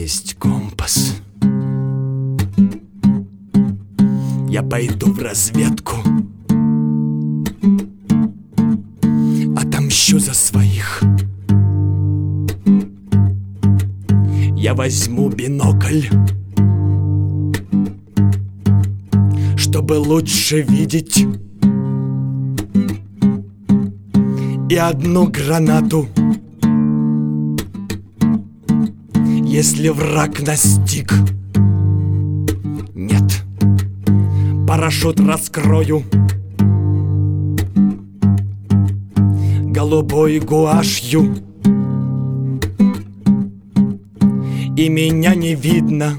есть компас. Я пойду в разведку, отомщу за своих. Я возьму бинокль, чтобы лучше видеть, и одну гранату, если враг настиг. Нет, парашют раскрою голубой гуашью, и меня не видно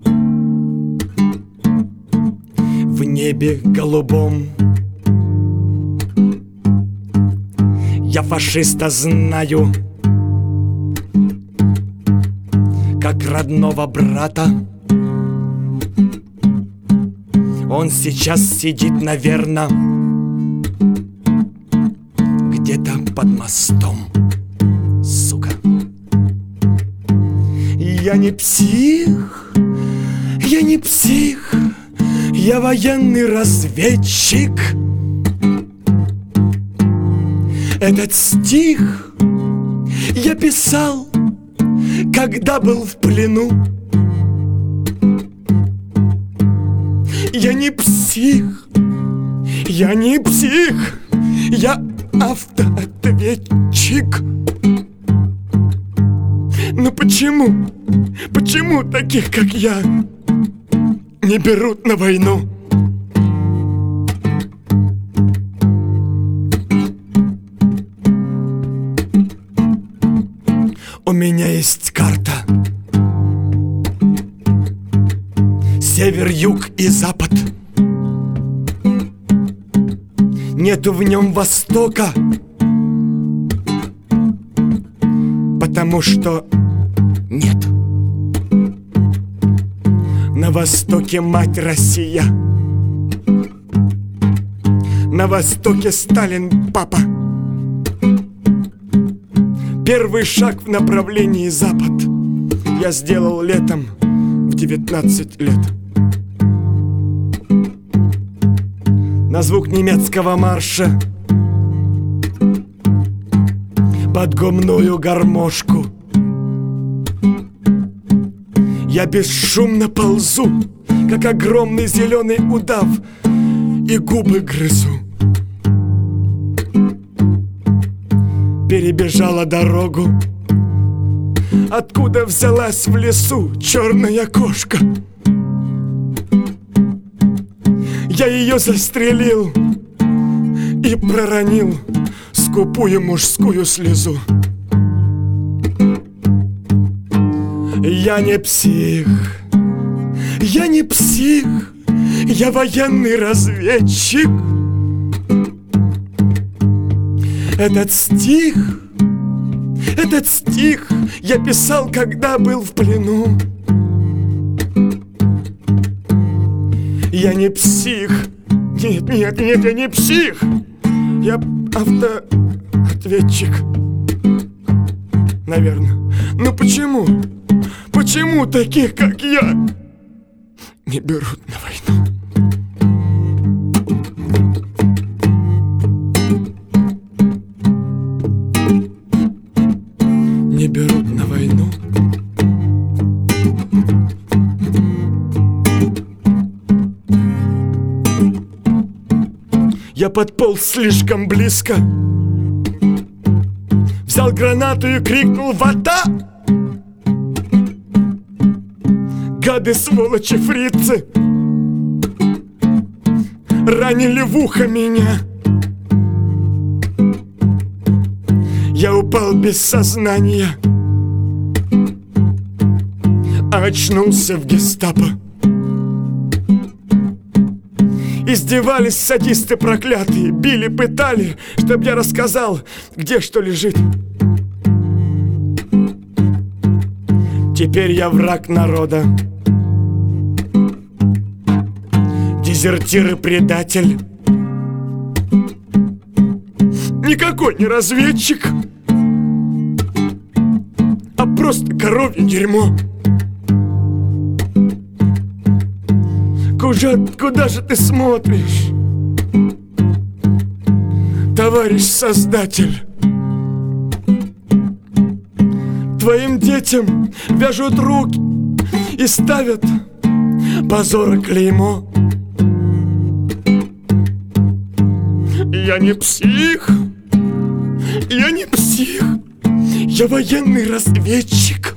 в небе голубом. Я фашиста знаю как родного брата. Он сейчас сидит, наверно, где-то под мостом. Сука. Я не псих, я не псих, я военный разведчик. Этот стих я писал, когда был в плену. Я не псих, я не псих, я автоответчик. Но почему таких, как я, не берут на войну? У меня есть карта. Север, юг и запад. Нету в нем востока, потому что нет. На востоке мать Россия, на востоке Сталин папа. Первый шаг в направлении запад я сделал летом в 19 лет. На звук немецкого марша под гумную гармошку я бесшумно ползу, как огромный зеленый удав, и губы грызу. Перебежала дорогу, откуда взялась в лесу черная кошка. Я ее застрелил и проронил скупую мужскую слезу. Я не псих, я не псих, я военный разведчик. Этот стих я писал, когда был в плену. Я не псих. Нет, я не псих. Я автоответчик. Наверное. Но почему? Почему таких, как я, не берут на войну? Не берут на войну. Я подполз слишком близко, взял гранату и крикнул: «Вода!» Гады, сволочи, фрицы ранили в ухо меня. Я упал без сознания, а очнулся в гестапо. Издевались садисты проклятые, били, пытали, чтоб я рассказал, где что лежит. Теперь я враг народа, дезертир и предатель. Никакой не разведчик, а просто коровье дерьмо. Куда же ты смотришь, товарищ создатель? Твоим детям вяжут руки и ставят позора клеймо. Я не псих, я не псих, я военный разведчик.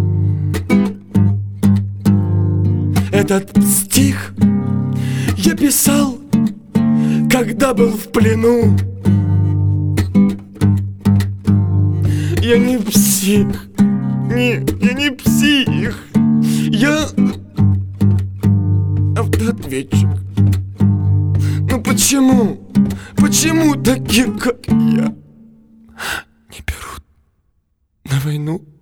Этот стих я писал, когда был в плену. Я не псих, нет, я не псих, я автоответчик. Ну почему таких, как я, не берут на войну?